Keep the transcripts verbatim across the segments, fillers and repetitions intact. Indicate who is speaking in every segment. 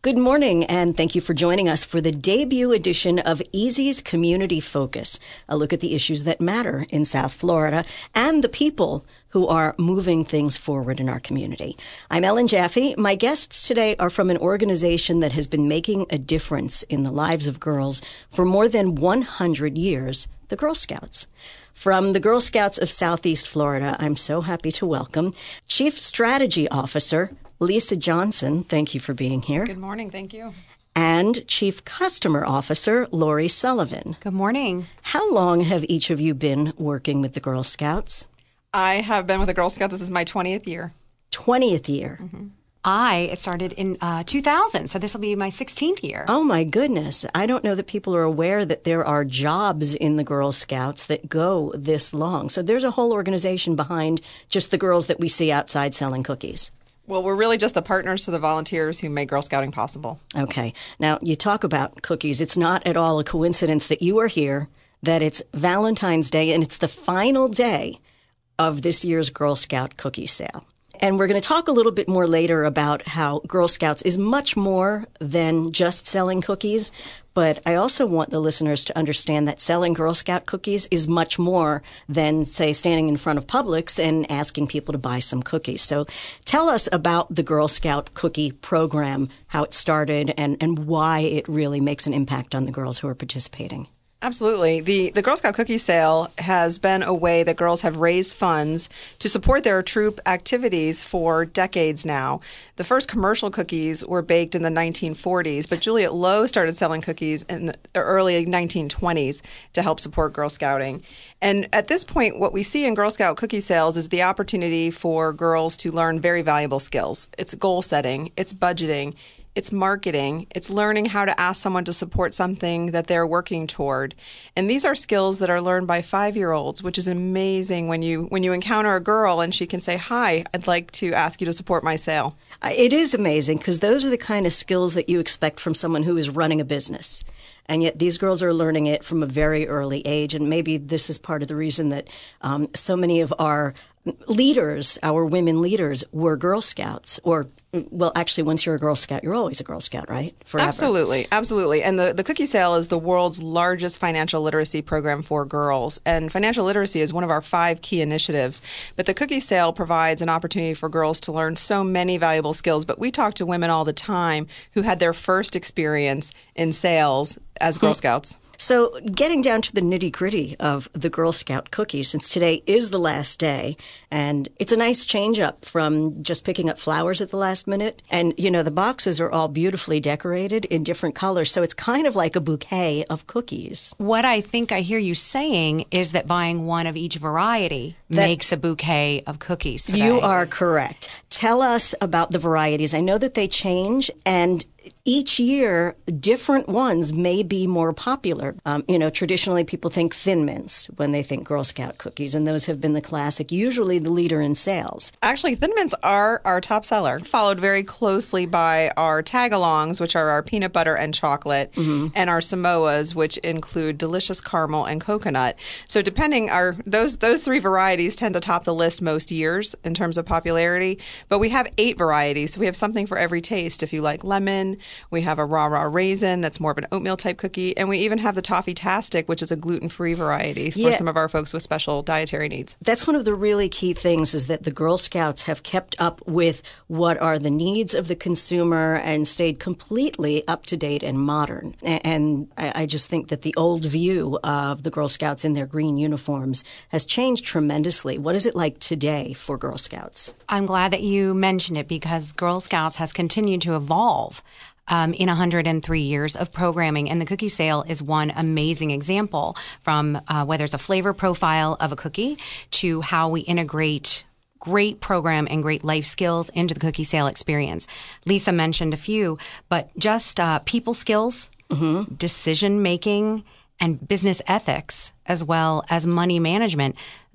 Speaker 1: Good morning, and thank you for joining us for the debut edition of Easy's Community Focus, a look at the issues that matter in South Florida and the people who are moving things forward in our community. I'm Ellen Jaffe. My guests today are from an organization that has been making a difference in the lives of girls for more than one hundred years, the Girl Scouts. From the Girl Scouts of Southeast Florida, I'm so happy to welcome Chief Strategy Officer Lisa Johnson. Thank you for being here.
Speaker 2: Good morning. Thank you.
Speaker 1: And Chief Customer Officer Lori Sullivan.
Speaker 3: Good morning.
Speaker 1: How long have each of you been working with the Girl Scouts?
Speaker 2: I have been with the Girl Scouts. This is my twentieth year.
Speaker 1: twentieth year.
Speaker 2: Mm-hmm.
Speaker 3: I started in uh, two thousand, so this will be my sixteenth year.
Speaker 1: Oh, my goodness. I don't know that people are aware that there are jobs in the Girl Scouts that go this long. So there's a whole organization behind just the girls that we see outside selling cookies.
Speaker 2: Well, we're really just the partners to the volunteers who make Girl Scouting possible.
Speaker 1: Okay. Now, you talk about cookies. It's not at all a coincidence that you are here, that it's Valentine's Day, and it's the final day of this year's Girl Scout cookie sale. And we're going to talk a little bit more later about how Girl Scouts is much more than just selling cookies. But I also want the listeners to understand that selling Girl Scout cookies is much more than, say, standing in front of Publix and asking people to buy some cookies. So tell us about the Girl Scout cookie program, how it started, and, and why it really makes an impact on the girls who are participating.
Speaker 2: Absolutely. The the Girl Scout cookie sale has been a way that girls have raised funds to support their troop activities for decades now. The first commercial cookies were baked in the nineteen forties, but Juliet Lowe started selling cookies in the early nineteen twenties to help support Girl Scouting. And at this point, what we see in Girl Scout cookie sales is the opportunity for girls to learn very valuable skills. It's goal setting, it's budgeting, it's marketing, it's learning how to ask someone to support something that they're working toward. And these are skills that are learned by five-year-olds, which is amazing when you when you encounter a girl and she can say, "Hi, I'd like to ask you to support my sale."
Speaker 1: It is amazing because those are the kind of skills that you expect from someone who is running a business. And yet these girls are learning it from a very early age. And maybe this is part of the reason that um, so many of our leaders, our women leaders, were Girl Scouts. Or, well, actually, once you're a Girl Scout, you're always a Girl Scout, right? Forever.
Speaker 2: Absolutely. Absolutely. And the, the cookie sale is the world's largest financial literacy program for girls. And financial literacy is one of our five key initiatives. But the cookie sale provides an opportunity for girls to learn so many valuable skills. But we talk to women all the time who had their first experience in sales as Girl Scouts.
Speaker 1: So getting down to the nitty-gritty of the Girl Scout cookie, since today is the last day, and it's a nice change up from just picking up flowers at the last minute. And, you know, the boxes are all beautifully decorated in different colors, so it's kind of like a bouquet of cookies.
Speaker 3: What I think I hear you saying is that buying one of each variety that makes a bouquet of cookies today.
Speaker 1: You are correct. Tell us about the varieties. I know that they change, and each year, different ones may be more popular. Um, you know, traditionally people think Thin Mints when they think Girl Scout cookies, and those have been the classic, usually the leader in sales.
Speaker 2: Actually, Thin Mints are our top seller, followed very closely by our Tagalongs, which are our peanut butter and chocolate, mm-hmm. and our Samoas, which include delicious caramel and coconut. So depending, our those those three varieties tend to top the list most years in terms of popularity. But we have eight varieties, so we have something for every taste. If you like lemon, we have a rah-rah raisin that's more of an oatmeal type cookie, and we even have the Toffee-tastic, which is a gluten-free variety for
Speaker 1: yeah.
Speaker 2: some of our folks with special dietary needs.
Speaker 1: That's one of the really key things, is that the Girl Scouts have kept up with what are the needs of the consumer and stayed completely up to date and modern. And I just think that the old view of the Girl Scouts in their green uniforms has changed tremendously. What is it like today for Girl Scouts?
Speaker 3: I'm glad that you mentioned it, because Girl Scouts has continued to evolve Um, in one hundred three years of programming. And the cookie sale is one amazing example, from uh, whether it's a flavor profile of a cookie to how we integrate great program and great life skills into the cookie sale experience. Lisa mentioned a few, but just uh, people skills, mm-hmm. decision making, and business ethics, as well as money management.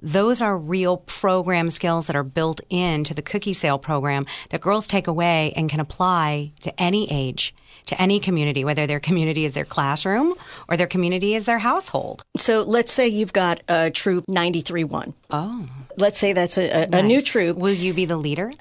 Speaker 3: those are real program skills that are built into the cookie sale program that girls take away and can apply to any age, to any community, whether their community is their classroom or their community is their household.
Speaker 1: So let's say you've got a troop ninety-three one.
Speaker 3: Oh.
Speaker 1: Let's say that's a, a,
Speaker 3: Nice.
Speaker 1: a new troop.
Speaker 3: Will you be the leader?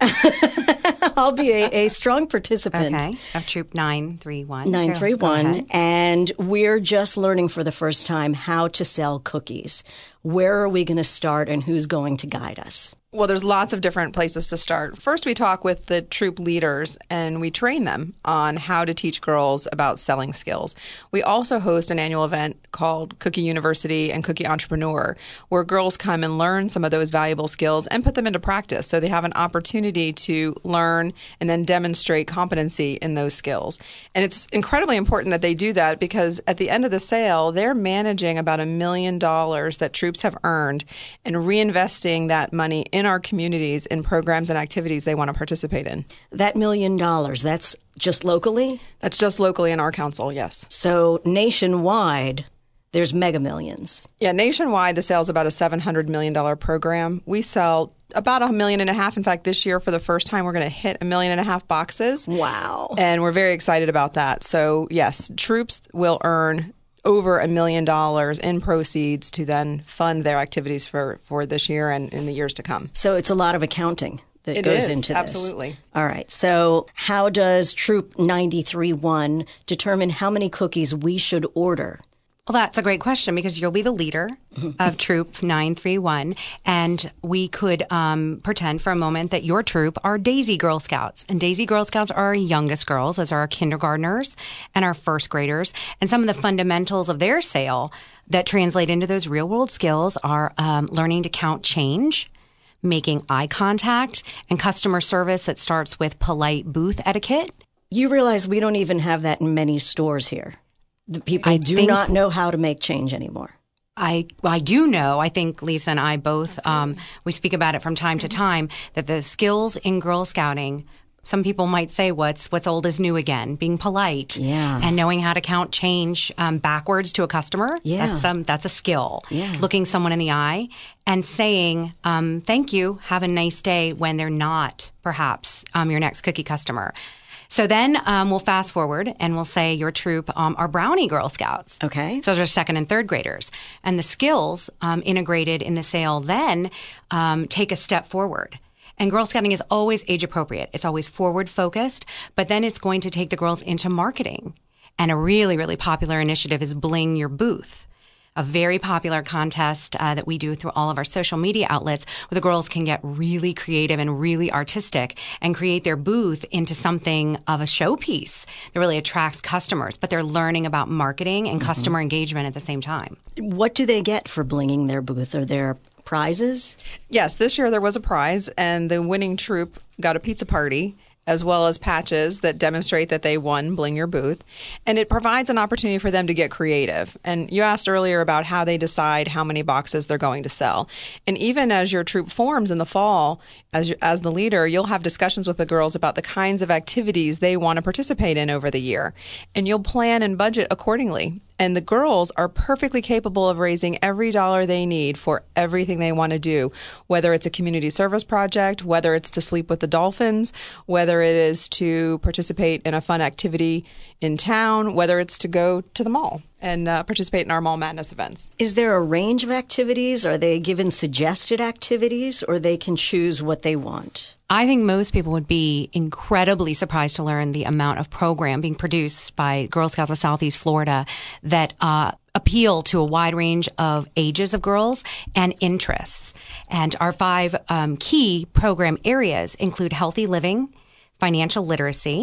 Speaker 1: I'll be a, a strong participant.
Speaker 3: Okay. Of troop nine three one.
Speaker 1: nine three
Speaker 3: Go- go
Speaker 1: one,
Speaker 3: ahead.
Speaker 1: and we're just learning for the first time how to sell cookies. Where are we going to start, and who's going to guide us?
Speaker 2: Well, there's lots of different places to start. First, we talk with the troop leaders and we train them on how to teach girls about selling skills. We also host an annual event called Cookie University and Cookie Entrepreneur, where girls come and learn some of those valuable skills and put them into practice. So they have an opportunity to learn and then demonstrate competency in those skills. And it's incredibly important that they do that because at the end of the sale, they're managing about a million dollars that troops have earned and reinvesting that money in our communities in programs and activities they want to participate in.
Speaker 1: That million dollars, that's just locally?
Speaker 2: That's just locally in our council, yes.
Speaker 1: So nationwide, there's mega millions.
Speaker 2: Yeah, nationwide, the sale is about a seven hundred million dollars program. We sell about a million and a half. In fact, this year, for the first time, we're going to hit a million and a half boxes.
Speaker 1: Wow.
Speaker 2: And we're very excited about that. So, yes, troops will earn over a million dollars in proceeds to then fund their activities for, for this year and in the years to come.
Speaker 1: So it's a lot of accounting that
Speaker 2: It
Speaker 1: goes
Speaker 2: is,
Speaker 1: into this.
Speaker 2: absolutely.
Speaker 1: All right. So how does Troop ninety-three one determine how many cookies we should order?
Speaker 3: Well, that's a great question because you'll be the leader of Troop nine three one. And we could um, pretend for a moment that your troop are Daisy Girl Scouts. And Daisy Girl Scouts are our youngest girls, as are our kindergartners and our first graders. And some of the fundamentals of their sale that translate into those real world skills are um, learning to count change, making eye contact, and customer service that starts with polite booth etiquette.
Speaker 1: You realize we don't even have that in many stores here. The people
Speaker 3: I
Speaker 1: do
Speaker 3: think-
Speaker 1: not know how to make change anymore.
Speaker 3: I I do know, I think Lisa and I both, um, we speak about it from time to time, that the skills in Girl Scouting, some people might say what's what's old is new again, being polite
Speaker 1: Yeah.
Speaker 3: and knowing how to count change um, backwards to a customer.
Speaker 1: Yeah.
Speaker 3: That's, um, that's a skill.
Speaker 1: Yeah.
Speaker 3: Looking someone in the eye and saying, um, thank you, have a nice day when they're not perhaps um, your next cookie customer. So then um, we'll fast forward and we'll say your troop um, are Brownie Girl Scouts.
Speaker 1: Okay.
Speaker 3: So those are second and third graders. And the skills um, integrated in the sale then um, take a step forward. And Girl Scouting is always age appropriate. It's always forward focused, but then it's going to take the girls into marketing. And a really, really popular initiative is Bling Your Booth, a very popular contest uh, that we do through all of our social media outlets where the girls can get really creative and really artistic and create their booth into something of a showpiece that really attracts customers, but they're learning about marketing and customer engagement at the same time.
Speaker 1: What do they get for blinging their booth? Are there prizes?
Speaker 2: Yes, this year there was a prize, and the winning troop got a pizza party, as well as patches that demonstrate that they won Bling Your Booth. And it provides an opportunity for them to get creative. And you asked earlier about how they decide how many boxes they're going to sell. And even as your troop forms in the fall, as, you, as the leader, you'll have discussions with the girls about the kinds of activities they want to participate in over the year. And you'll plan and budget accordingly. And the girls are perfectly capable of raising every dollar they need for everything they want to do, whether it's a community service project, whether it's to sleep with the dolphins, whether it is to participate in a fun activity in town, whether it's to go to the mall and uh, participate in our Mall Madness events.
Speaker 1: Is there a range of activities? Are they given suggested activities, or they can choose what they want?
Speaker 3: I think most people would be incredibly surprised to learn the amount of program being produced by Girl Scouts of Southeast Florida that uh, appeal to a wide range of ages of girls and interests. And our five um, key program areas include healthy living, financial literacy,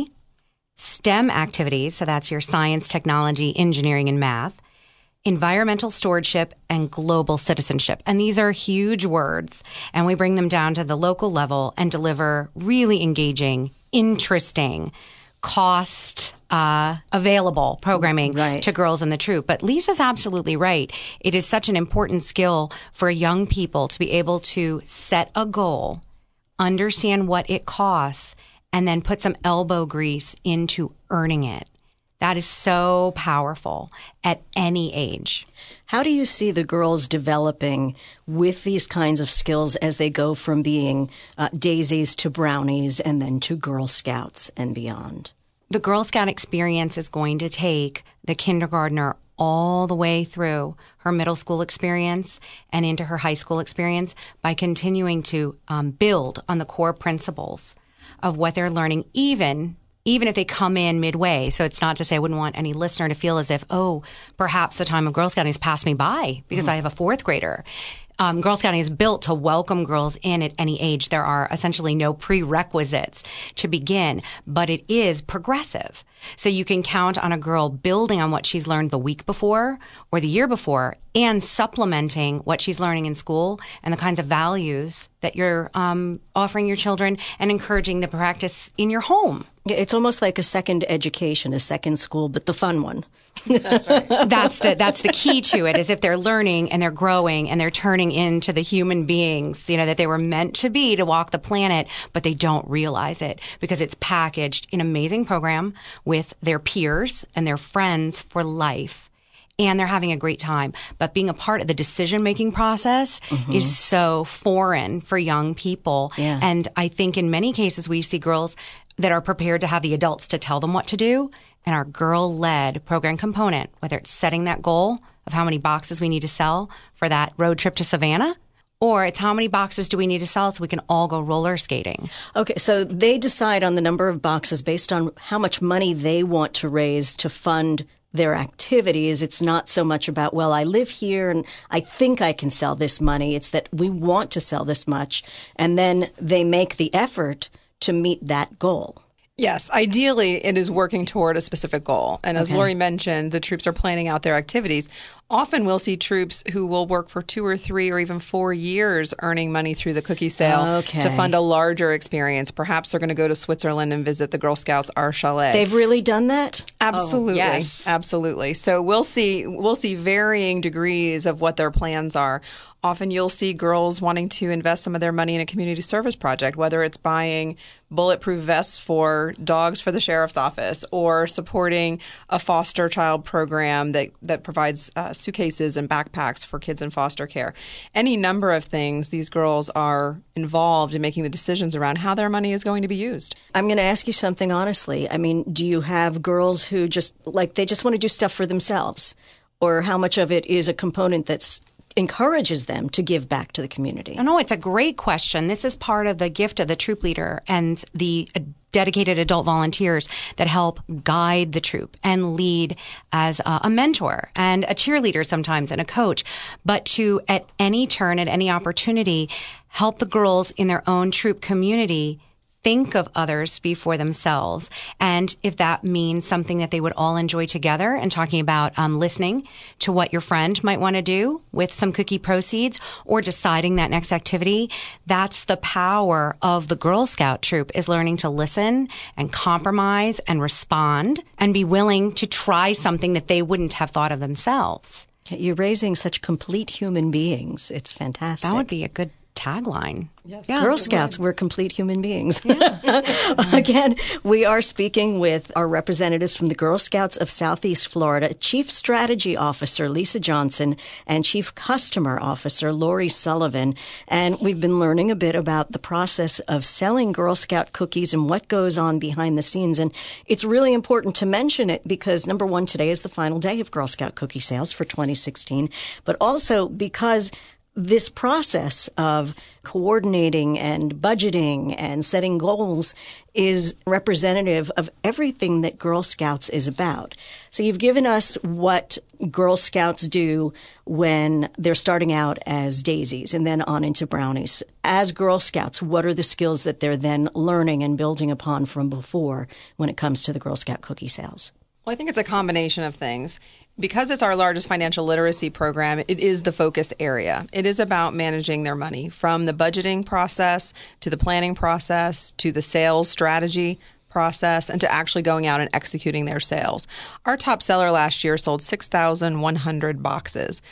Speaker 3: STEM activities, so that's your science, technology, engineering, and math, environmental stewardship, and global citizenship. And these are huge words, and we bring them down to the local level and deliver really engaging, interesting, cost uh, available programming
Speaker 1: Right.
Speaker 3: to girls in the troop. But Lisa's absolutely right. It is such an important skill for young people to be able to set a goal, understand what it costs, and then put some elbow grease into earning it. That is so powerful at any age.
Speaker 1: How do you see the girls developing with these kinds of skills as they go from being uh, daisies to brownies and then to Girl Scouts and beyond?
Speaker 3: The Girl Scout experience is going to take the kindergartner all the way through her middle school experience and into her high school experience by continuing to um, build on the core principles of what they're learning, even even if they come in midway. So it's not to say I wouldn't want any listener to feel as if, oh, perhaps the time of Girl Scouting has passed me by because mm-hmm. I have a fourth grader. Um, Girl Scouting is built to welcome girls in at any age. There are essentially no prerequisites to begin, but it is progressive. So you can count on a girl building on what she's learned the week before or the year before and supplementing what she's learning in school and the kinds of values that you're um, offering your children and encouraging the practice in your home.
Speaker 1: It's almost like a second education, a second school, but the fun one.
Speaker 2: That's right.
Speaker 3: That's the that's the key to it, is if they're learning and they're growing and they're turning into the human beings, you know, that they were meant to be to walk the planet, but they don't realize it because it's packaged in an amazing program with their peers and their friends for life. And they're having a great time. But being a part of the decision-making process mm-hmm. is so foreign for young people.
Speaker 1: Yeah.
Speaker 3: And I think in many cases we see girls that are prepared to have the adults to tell them what to do. And our girl-led program component, whether it's setting that goal of how many boxes we need to sell for that road trip to Savannah, or it's how many boxes do we need to sell so we can all go roller skating.
Speaker 1: Okay, so they decide on the number of boxes based on how much money they want to raise to fund their activities. It's not so much about, well, I live here and I think I can sell this money. It's that we want to sell this much. And then they make the effort to meet that goal.
Speaker 2: Yes, ideally it is working toward a specific goal. And as
Speaker 1: Okay.
Speaker 2: Lori mentioned, the troops are planning out their activities. Often we'll see troops who will work for two or three or even four years earning money through the cookie sale
Speaker 1: Okay.
Speaker 2: to fund a larger experience. Perhaps they're going to go to Switzerland and visit the Girl Scouts Our Chalet.
Speaker 1: They've really done that?
Speaker 2: Absolutely.
Speaker 3: Oh, yes.
Speaker 2: Absolutely. So we'll see we'll see varying degrees of what their plans are. Often you'll see girls wanting to invest some of their money in a community service project, whether it's buying bulletproof vests for dogs for the sheriff's office or supporting a foster child program that, that provides uh, suitcases and backpacks for kids in foster care. Any number of things, these girls are involved in making the decisions around how their money is going to be used.
Speaker 1: I'm going to ask you something honestly. I mean, do you have girls who just, like, they just want to do stuff for themselves? Or how much of it is a component that's encourages them to give back to the community?
Speaker 3: I know it's a great question. This is part of the gift of the troop leader and the uh, dedicated adult volunteers that help guide the troop and lead as a, a mentor and a cheerleader sometimes and a coach, but to at any turn, at any opportunity, help the girls in their own troop community think of others before themselves. And if that means something that they would all enjoy together and talking about um, listening to what your friend might want to do with some cookie proceeds or deciding that next activity, that's the power of the Girl Scout troop, is learning to listen and compromise and respond and be willing to try something that they wouldn't have thought of themselves.
Speaker 1: You're raising such complete human beings. It's fantastic.
Speaker 3: That would be a good tagline.
Speaker 2: Yes.
Speaker 3: Yeah.
Speaker 1: Girl Scouts, we're complete human beings. Again, we are speaking with our representatives from the Girl Scouts of Southeast Florida, Chief Strategy Officer Lisa Johnson and Chief Customer Officer Lori Sullivan. And we've been learning a bit about the process of selling Girl Scout cookies and what goes on behind the scenes. And it's really important to mention it because, number one, today is the final day of Girl Scout cookie sales for twenty sixteen, but also because this process of coordinating and budgeting and setting goals is representative of everything that Girl Scouts is about. So you've given us what Girl Scouts do when they're starting out as daisies and then on into brownies. As Girl Scouts, what are the skills that they're then learning and building upon from before when it comes to the Girl Scout cookie sales?
Speaker 2: Well, I think it's a combination of things. Because it's our largest financial literacy program, it is the focus area. It is about managing their money, from the budgeting process to the planning process to the sales strategy process and to actually going out and executing their sales. Our top seller last year sold six thousand one hundred boxes.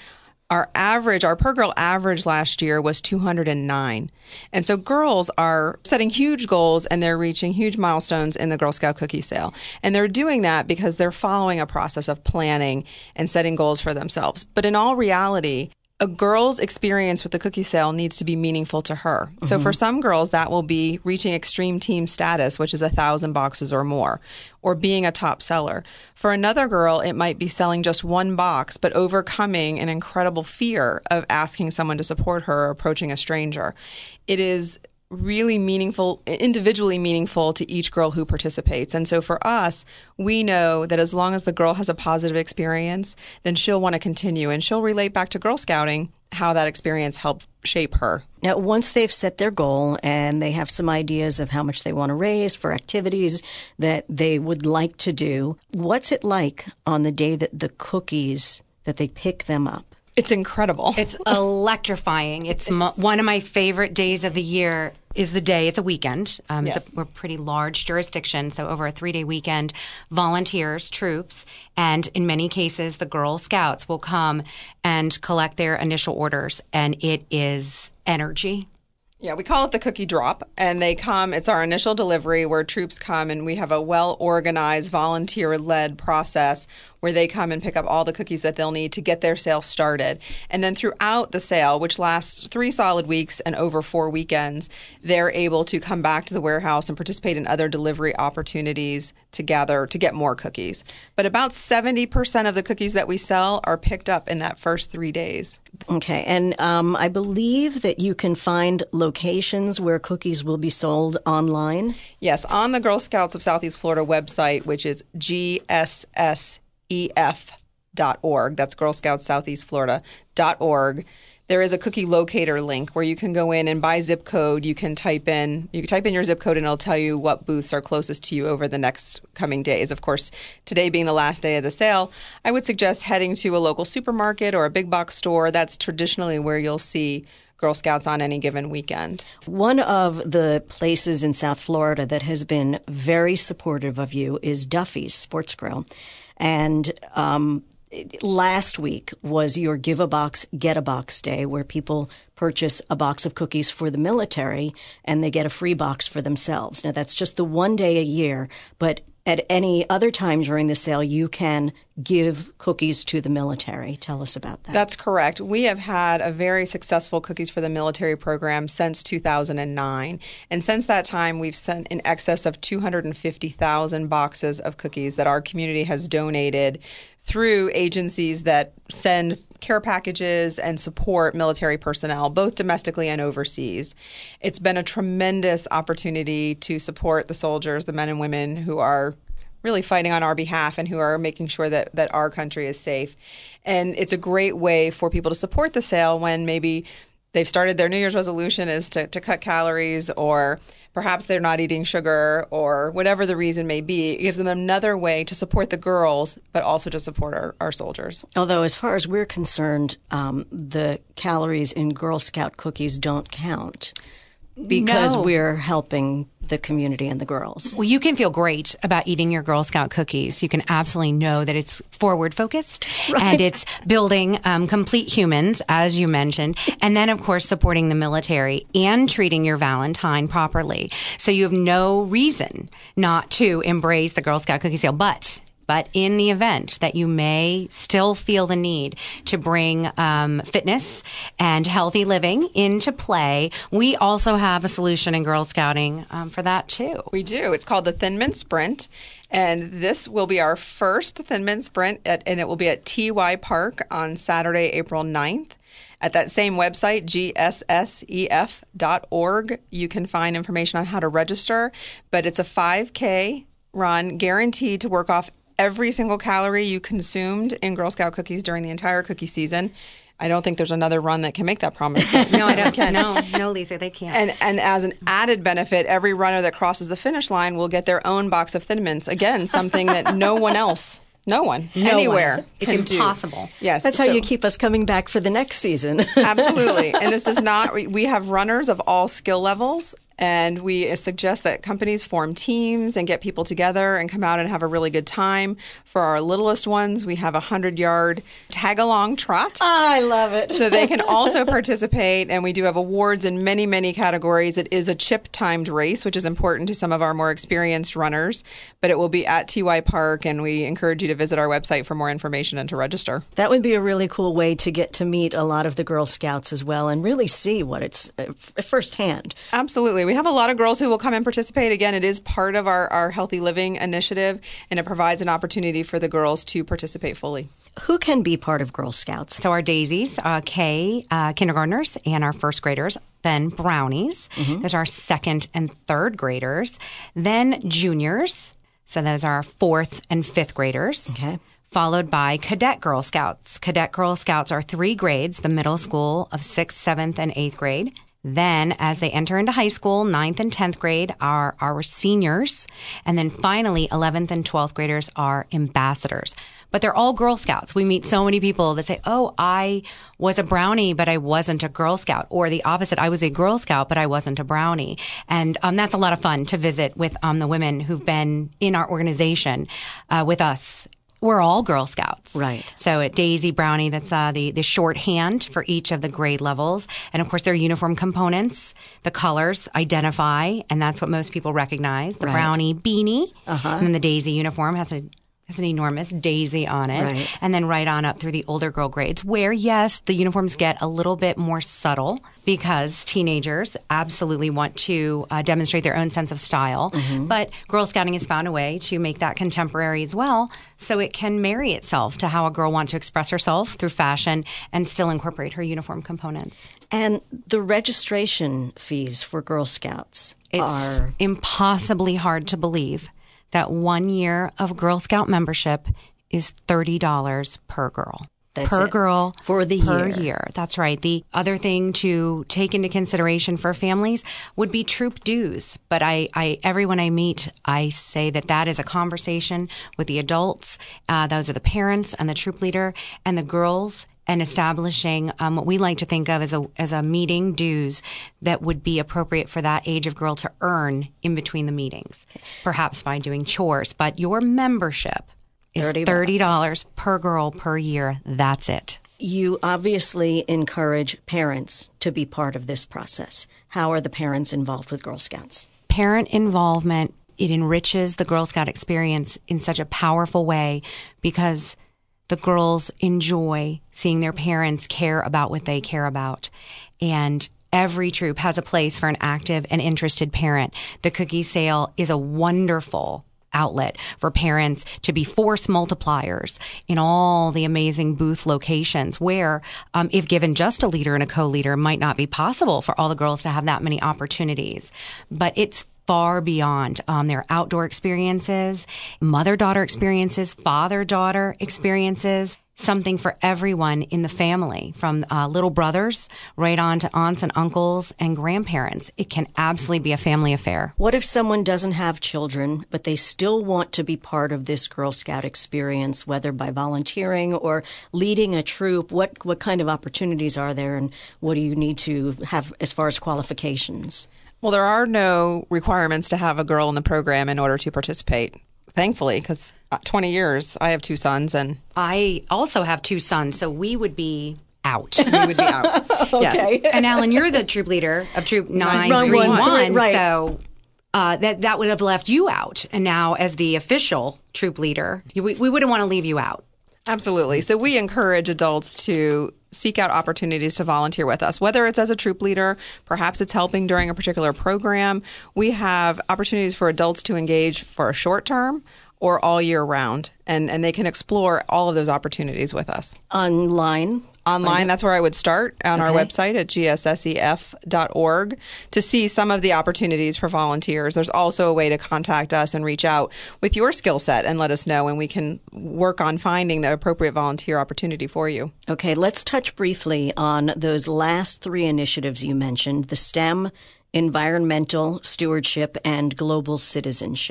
Speaker 2: Our average, our per girl average last year was two hundred nine. And so girls are setting huge goals and they're reaching huge milestones in the Girl Scout cookie sale. And they're doing that because they're following a process of planning and setting goals for themselves. But in all reality, a girl's experience with the cookie sale needs to be meaningful to her. Mm-hmm. So for some girls, that will be reaching extreme team status, which is a thousand boxes or more, or being a top seller. For another girl, it might be selling just one box, but overcoming an incredible fear of asking someone to support her or approaching a stranger. It is really meaningful, individually meaningful to each girl who participates. And so for us, we know that as long as the girl has a positive experience, then she'll want to continue and she'll relate back to Girl Scouting how that experience helped shape her.
Speaker 1: Now, once they've set their goal and they have some ideas of how much they want to raise for activities that they would like to do, what's it like on the day that the cookies, that they pick them up?
Speaker 2: It's incredible.
Speaker 3: It's electrifying. It's mo- one of my favorite days of the year is the day. It's a weekend. Um,
Speaker 2: yes.
Speaker 3: it's a, we're a pretty large jurisdiction, so over a three-day weekend, volunteers, troops, and in many cases, the Girl Scouts will come and collect their initial orders, and it is energy.
Speaker 2: Yeah, we call it the cookie drop, and they come, it's our initial delivery where troops come and we have a well-organized, volunteer-led process where they come and pick up all the cookies that they'll need to get their sale started. And then throughout the sale, which lasts three solid weeks and over four weekends, they're able to come back to the warehouse and participate in other delivery opportunities to gather, to get more cookies. But about seventy percent of the cookies that we sell are picked up in that first three days.
Speaker 1: Okay. And um, I believe that you can find locations where cookies will be sold online.
Speaker 2: Yes, on the Girl Scouts of Southeast Florida website, which is G S S E F dot org. That's Girl Scouts Southeast Florida dot org. There is a cookie locator link where you can go in and by zip code, you can type in you can type in your zip code and it'll tell you what booths are closest to you over the next coming days. Of course, today being the last day of the sale, I would suggest heading to a local supermarket or a big box store. That's traditionally where you'll see Girl Scouts on any given weekend.
Speaker 1: One of the places in South Florida that has been very supportive of you is Duffy's Sports Grill. And um, last week was your Give a Box, Get a Box Day, where people purchase a box of cookies for the military and they get a free box for themselves. Now, that's just the one day a year, but at any other time during the sale, you can give cookies to the military. Tell us about that.
Speaker 2: That's correct. We have had a very successful Cookies for the Military program since two thousand nine. And since that time, we've sent in excess of two hundred fifty thousand boxes of cookies that our community has donated through agencies that send care packages and support military personnel, both domestically and overseas. It's been a tremendous opportunity to support the soldiers, the men and women who are really fighting on our behalf and who are making sure that, that our country is safe. And it's a great way for people to support the sale when maybe they've started their New Year's resolution is to, to cut calories, or perhaps they're not eating sugar, or whatever the reason may be. It gives them another way to support the girls, but also to support our, our soldiers.
Speaker 1: Although, as far as we're concerned, um, the calories in Girl Scout cookies don't count because
Speaker 3: No.
Speaker 1: we're helping the community and the girls.
Speaker 3: Well, you can feel great about eating your Girl Scout cookies. You can absolutely know that it's forward focused
Speaker 1: Right.
Speaker 3: and it's building um, complete humans, as you mentioned, and then, of course, supporting the military and treating your Valentine properly. So you have no reason not to embrace the Girl Scout cookie sale. But But in the event that you may still feel the need to bring um, fitness and healthy living into play, we also have a solution in Girl Scouting um, for that, too.
Speaker 2: We do. It's called the Thin Mint Sprint. And this will be our first Thin Mint Sprint, at, and it will be at T Y Park on Saturday, April ninth. At that same website, G S S E F dot org, you can find information on how to register. But it's a five K run, guaranteed to work off every single calorie you consumed in Girl Scout cookies during the entire cookie season. I don't think there's another run that can make that promise.
Speaker 3: No, I don't. No, no, Lisa, they can't.
Speaker 2: And and as an added benefit, every runner that crosses the finish line will get their own box of Thin Mints. Again, something that no one else, no one,
Speaker 3: No
Speaker 2: anywhere
Speaker 3: one. It's
Speaker 2: can do.
Speaker 3: impossible.
Speaker 2: Yes.
Speaker 1: That's how
Speaker 2: so-
Speaker 1: you keep us coming back for the next season.
Speaker 2: Absolutely. And this does not, we have runners of all skill levels. And we suggest that companies form teams and get people together and come out and have a really good time. For our littlest ones, we have a hundred-yard tag-along trot.
Speaker 1: I love it.
Speaker 2: So they can also participate, and we do have awards in many, many categories. It is a chip-timed race, which is important to some of our more experienced runners, but it will be at T Y Park, and we encourage you to visit our website for more information and to register.
Speaker 1: That would be a really cool way to get to meet a lot of the Girl Scouts as well and really see what it's uh, firsthand.
Speaker 2: Absolutely. We have a lot of girls who will come and participate. Again, it is part of our, our Healthy Living initiative, and it provides an opportunity for the girls to participate fully.
Speaker 1: Who can be part of Girl Scouts?
Speaker 3: So our daisies, uh, K, uh, kindergartners, and our first graders. Then brownies. Mm-hmm. There's our second and third graders. Then juniors. So those are our fourth and fifth graders.
Speaker 1: Okay.
Speaker 3: Followed by Cadet Girl Scouts. Cadet Girl Scouts are three grades, the middle school of sixth, seventh, and eighth grade. Then, as they enter into high school, ninth and tenth grade are our seniors. And then finally, eleventh and twelfth graders are ambassadors. But they're all Girl Scouts. We meet so many people that say, oh, I was a brownie, but I wasn't a Girl Scout. Or the opposite, I was a Girl Scout, but I wasn't a brownie. And um, that's a lot of fun to visit with um, the women who've been in our organization uh, with us. We're all Girl Scouts.
Speaker 1: Right.
Speaker 3: So at Daisy, Brownie, that's uh, the, the shorthand for each of the grade levels. And of course, their uniform components, the colors identify, and that's what most people recognize. The
Speaker 1: right.
Speaker 3: Brownie beanie,
Speaker 1: uh-huh.
Speaker 3: and then the Daisy uniform has a has an enormous daisy on it.
Speaker 1: Right.
Speaker 3: And then right on up through the older girl grades where, yes, the uniforms get a little bit more subtle because teenagers absolutely want to uh, demonstrate their own sense of style. Mm-hmm. But Girl Scouting has found a way to make that contemporary as well so it can marry itself to how a girl wants to express herself through fashion and still incorporate her uniform components.
Speaker 1: And the registration fees for Girl Scouts
Speaker 3: it's
Speaker 1: are
Speaker 3: impossibly hard to believe that one year of Girl Scout membership is thirty dollars per girl.
Speaker 1: That's
Speaker 3: per
Speaker 1: it.
Speaker 3: girl
Speaker 1: For the
Speaker 3: per
Speaker 1: year.
Speaker 3: year. That's right. The other thing to take into consideration for families would be troop dues. But I, I everyone I meet, I say that that is a conversation with the adults. Uh, those are the parents and the troop leader and the girls, and establishing um, what we like to think of as a as a meeting dues that would be appropriate for that age of girl to earn in between the meetings, perhaps by doing chores. But your membership is thirty dollars per girl per year. That's it.
Speaker 1: You obviously encourage parents to be part of this process. How are the parents involved with Girl Scouts?
Speaker 3: Parent involvement, it enriches the Girl Scout experience in such a powerful way because the girls enjoy seeing their parents care about what they care about. And every troop has a place for an active and interested parent. The cookie sale is a wonderful outlet for parents to be force multipliers in all the amazing booth locations where, um, if given just a leader and a co-leader, it might not be possible for all the girls to have that many opportunities. But it's far beyond um, their outdoor experiences, mother-daughter experiences, father-daughter experiences, something for everyone in the family, from uh, little brothers right on to aunts and uncles and grandparents. It can absolutely be a family affair.
Speaker 1: What if someone doesn't have children, but they still want to be part of this Girl Scout experience, whether by volunteering or leading a troop? What, what kind of opportunities are there, and what do you need to have as far as qualifications?
Speaker 2: Well, there are no requirements to have a girl in the program in order to participate, thankfully, because twenty years, I have two sons. And
Speaker 3: I also have two sons, so we would be out.
Speaker 2: we would be out.
Speaker 1: Okay.
Speaker 2: Yes.
Speaker 3: And Alan, you're the troop leader of Troop nine three one,
Speaker 1: right.
Speaker 3: so uh, that that would have left you out. And now, as the official troop leader, you, we, we wouldn't want to leave you out.
Speaker 2: Absolutely. So we encourage adults to seek out opportunities to volunteer with us, whether it's as a troop leader, perhaps it's helping during a particular program. We have opportunities for adults to engage for a short term or all year round, and, and they can explore all of those opportunities with us.
Speaker 1: Online?
Speaker 2: Online, that's where I would start, on
Speaker 1: Okay.
Speaker 2: our website at g s s e f dot org to see some of the opportunities for volunteers. There's also a way to contact us and reach out with your skill set and let us know, and we can work on finding the appropriate volunteer opportunity for you.
Speaker 1: Okay, let's touch briefly on those last three initiatives you mentioned, the STEM, environmental stewardship, and global citizenship.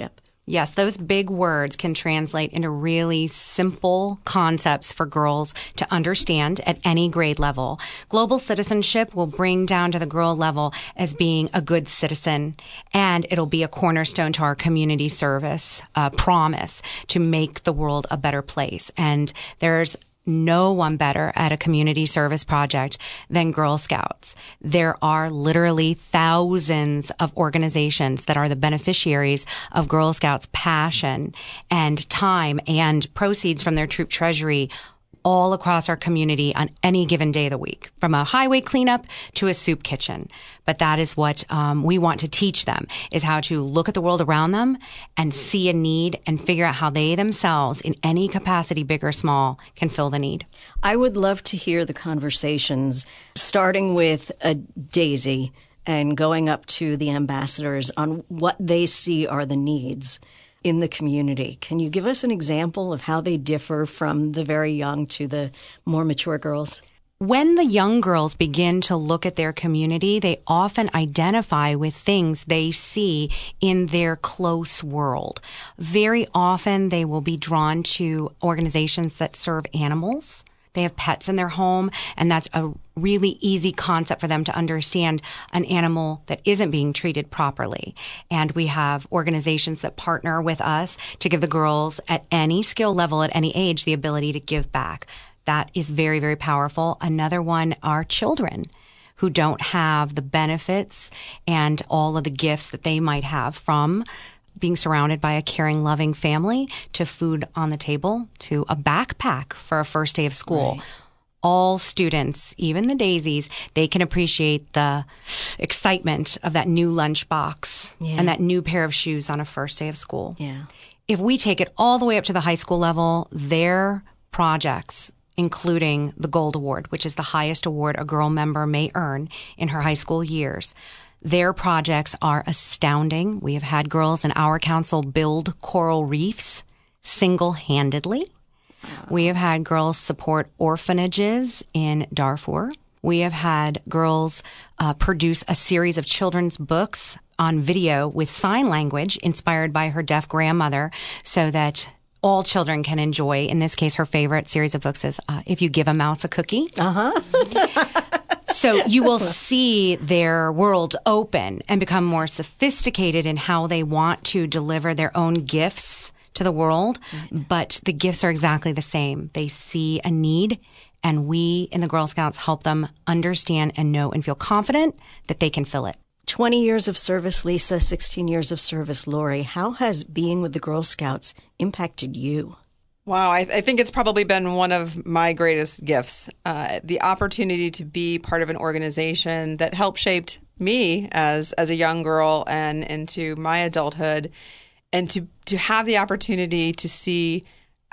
Speaker 3: Yes, those big words can translate into really simple concepts for girls to understand at any grade level. Global citizenship will bring down to the girl level as being a good citizen, and it'll be a cornerstone to our community service uh, promise to make the world a better place. And there's no one better at a community service project than Girl Scouts. There are literally thousands of organizations that are the beneficiaries of Girl Scouts' passion and time and proceeds from their troop treasury all across our community on any given day of the week, from a highway cleanup to a soup kitchen. But that is what um, we want to teach them, is how to look at the world around them and see a need and figure out how they themselves, in any capacity, big or small, can fill the need.
Speaker 1: I would love to hear the conversations, starting with a Daisy and going up to the ambassadors on what they see are the needs in the community. Can you give us an example of how they differ from the very young to the more mature girls?
Speaker 3: When the young girls begin to look at their community, they often identify with things they see in their close world. Very often they will be drawn to organizations that serve animals. They have pets in their home, and that's a really easy concept for them to understand, an animal that isn't being treated properly. And we have organizations that partner with us to give the girls at any skill level, at any age, the ability to give back. That is very, very powerful. Another one are children who don't have the benefits and all of the gifts that they might have from being surrounded by a caring, loving family, to food on the table, to a backpack for a first day of school. Right. All students, even the daisies, they can appreciate the excitement of that new lunchbox yeah. and that new pair of shoes on a first day of school.
Speaker 1: Yeah.
Speaker 3: If we take it all the way up to the high school level, their projects, including the Gold Award, which is the highest award a girl member may earn in her high school years, their projects are astounding. We have had girls in our council build coral reefs single-handedly. Wow. We have had girls support orphanages in Darfur. We have had girls uh, produce a series of children's books on video with sign language inspired by her deaf grandmother, so that all children can enjoy. In this case, her favorite series of books is uh, If You Give a Mouse a Cookie.
Speaker 1: Uh-huh.
Speaker 3: So you will see their world open and become more sophisticated in how they want to deliver their own gifts to the world. Right. But the gifts are exactly the same. They see a need, and we in the Girl Scouts help them understand and know and feel confident that they can fill it.
Speaker 1: twenty years of service, Lisa, sixteen years of service, Lori. How has being with the Girl Scouts impacted you?
Speaker 2: Wow, I, I think it's probably been one of my greatest gifts. Uh, the opportunity to be part of an organization that helped shaped me as as a young girl and into my adulthood, and to, to have the opportunity to see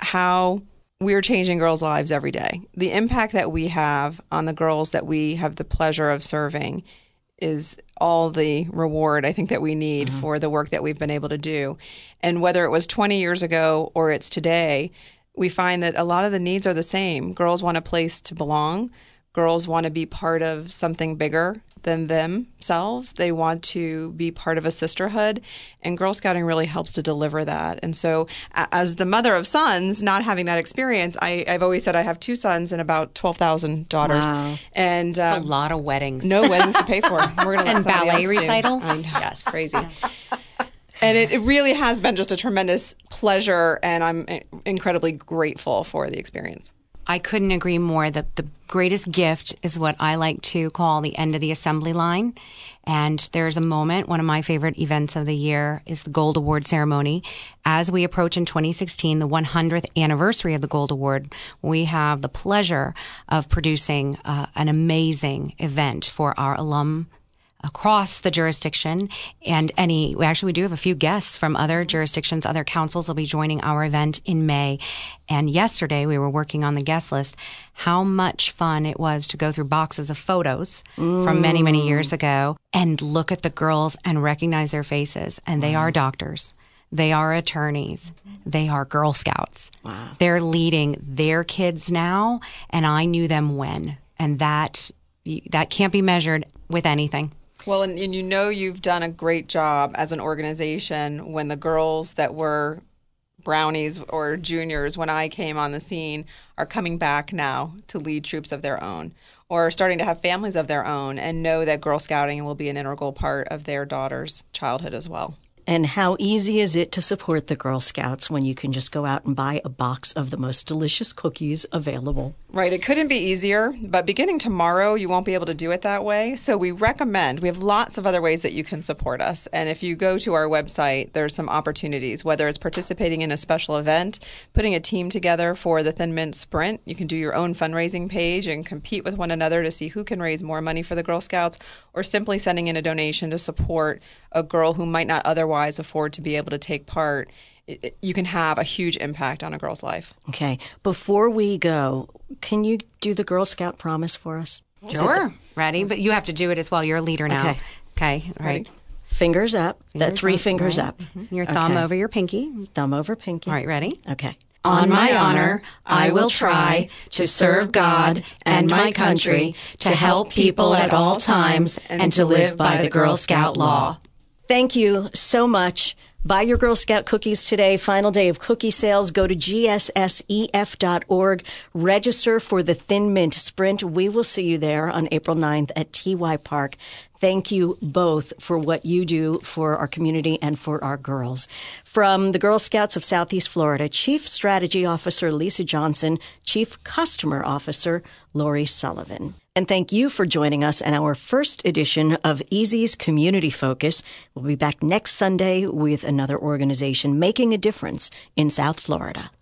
Speaker 2: how we're changing girls' lives every day. The impact that we have on the girls that we have the pleasure of serving is all the reward I think that we need mm-hmm. for the work that we've been able to do. And whether it was twenty years ago or it's today, we find that a lot of the needs are the same. Girls want a place to belong. Girls want to be part of something bigger than themselves. They want to be part of a sisterhood, and Girl Scouting really helps to deliver that. And so as the mother of sons, not having that experience, I, I've always said I have two sons and about twelve thousand daughters.
Speaker 3: Wow.
Speaker 2: And um,
Speaker 3: That's a lot of weddings.
Speaker 2: No weddings to pay for. We're gonna let
Speaker 3: and ballet
Speaker 2: else
Speaker 3: recitals.
Speaker 2: Do. Yes, crazy. And it, it really has been just a tremendous pleasure, and I'm incredibly grateful for the experience.
Speaker 3: I couldn't agree more that the greatest gift is what I like to call the end of the assembly line. And there's a moment, one of my favorite events of the year is the Gold Award ceremony. As we approach in twenty sixteen, the one hundredth anniversary of the Gold Award, we have the pleasure of producing uh, an amazing event for our alum across the jurisdiction, and any, actually we do have a few guests from other jurisdictions, other councils will be joining our event in May. And yesterday we were working on the guest list, how much fun it was to go through boxes of photos mm. from many, many years ago and look at the girls and recognize their faces. And they wow. are doctors. They are attorneys. They are Girl Scouts.
Speaker 1: Wow.
Speaker 3: They're leading their kids now, and I knew them when. And that that can't be measured with anything.
Speaker 2: Well, and, and you know you've done a great job as an organization when the girls that were brownies or juniors when I came on the scene are coming back now to lead troops of their own or starting to have families of their own and know that Girl Scouting will be an integral part of their daughter's childhood as well.
Speaker 1: And how easy is it to support the Girl Scouts when you can just go out and buy a box of the most delicious cookies available?
Speaker 2: Right. It couldn't be easier, but beginning tomorrow, you won't be able to do it that way. So we recommend, we have lots of other ways that you can support us. And if you go to our website, there's some opportunities, whether it's participating in a special event, putting a team together for the Thin Mint Sprint. You can do your own fundraising page and compete with one another to see who can raise more money for the Girl Scouts, or simply sending in a donation to support a girl who might not otherwise afford to be able to take part. It, it, you can have a huge impact on a girl's life.
Speaker 1: Okay. Before we go, can you do the Girl Scout promise for us?
Speaker 3: Sure. The... Ready? But you have to do it as well. You're a leader now.
Speaker 1: Okay.
Speaker 3: Okay. All right.
Speaker 1: Fingers up.
Speaker 3: Fingers
Speaker 1: that three
Speaker 3: up,
Speaker 1: fingers
Speaker 3: right.
Speaker 1: up.
Speaker 3: Mm-hmm. Your thumb
Speaker 1: okay.
Speaker 3: over your pinky.
Speaker 1: Thumb over pinky.
Speaker 3: All right. Ready?
Speaker 1: Okay.
Speaker 4: On my honor, I will try to serve God and my country, to help people at all times, and to live by the Girl Scout law.
Speaker 1: Thank you so much. Buy your Girl Scout cookies today. Final day of cookie sales. Go to G S S E F dot org. Register for the Thin Mint Sprint. We will see you there on April ninth at T Y Park. Thank you both for what you do for our community and for our girls. From the Girl Scouts of Southeast Florida, Chief Strategy Officer Lisa Johnson, Chief Customer Officer Lori Sullivan. And thank you for joining us in our first edition of Easy's Community Focus. We'll be back next Sunday with another organization making a difference in South Florida.